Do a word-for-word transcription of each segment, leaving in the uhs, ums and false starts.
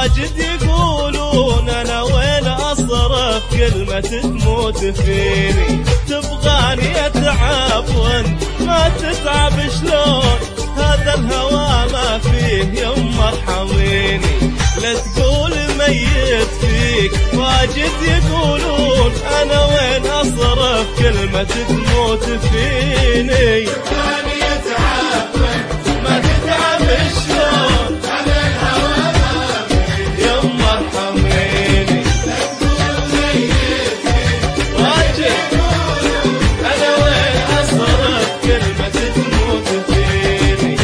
واجد يقولون أنا وين أصرف كلمة تموت فيني. تبغاني أتعب وانت ما تتعب شلون؟ هذا الهوى ما فيه يما ارحميني. لا تقول ميت فيك واجد يقولون أنا وين أصرف كلمة تموت فيني. تبغاني أتعب وانت ما تتعب شلون؟ هذا الهوى ما فيه يما ارحميني. لا تقول ميت فيك واجد أنا وين أصرف كلمة تموت فيني.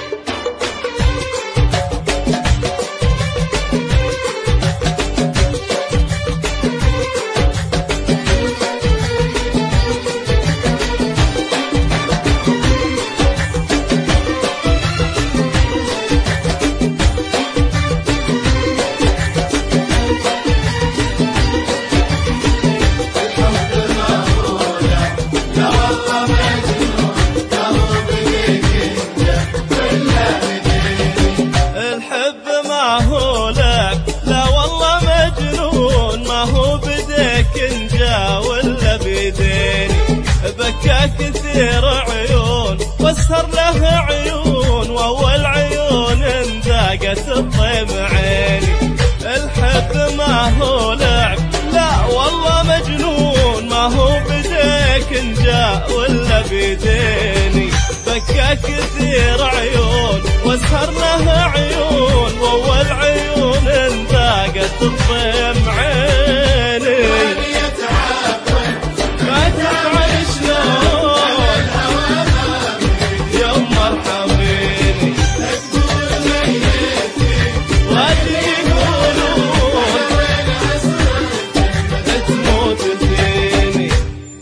الحب ما هو لك لا والله مجنون، ما هو بديك انجا ولا بيديني. بكى كثير عيون واسهر له عيون، واول عيون انذاقت الطيم عيني. الحب ما هو لعب لا والله مجنون، ما هو بديك انجا ولا بيديني. بكى كثير عيون واسهر له عيون، واول عيون انذاقت الطيم عيني. تبغاني أتعب وانت ما تفعل شلون الهوى ما فيه يما ارحميني. لا تقول ميت فيك واجد يقولون أنا وين أصرف كلمة تموت فيني.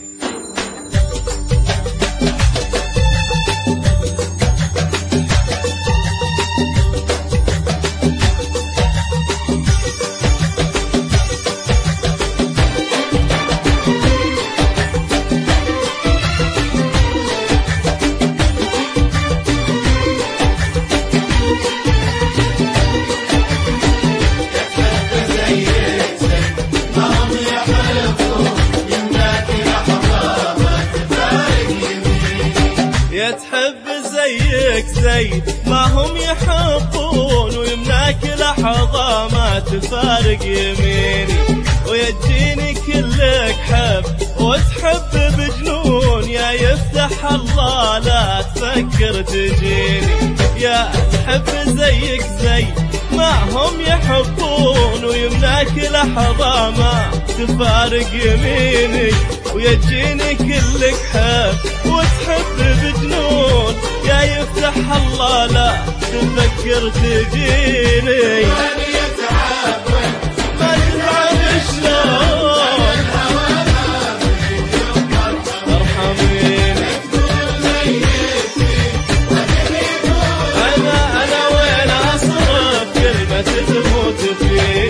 تحب زيك زي ما هم يحبون، ويمناك لحظة ما تفارق يميني. ويجيني كلك حب وتحب بجنون، يا يفتح الله لا تفكر تجيني. يا تحب زيك زي ما هم يحبون، ويمناك لحظة ما تفارق يميني. ويجيني كلك حب وتحب بجنون، يا يفتح الله لا تفكر تجيني. تبغاني أتعب وانت ما تتعب شلون الهوى ما فيه يما ارحميني. ارحميني. تقول ميت فيك وجهي يقول أنا أنا وين أصرف كلمة تموت فيني.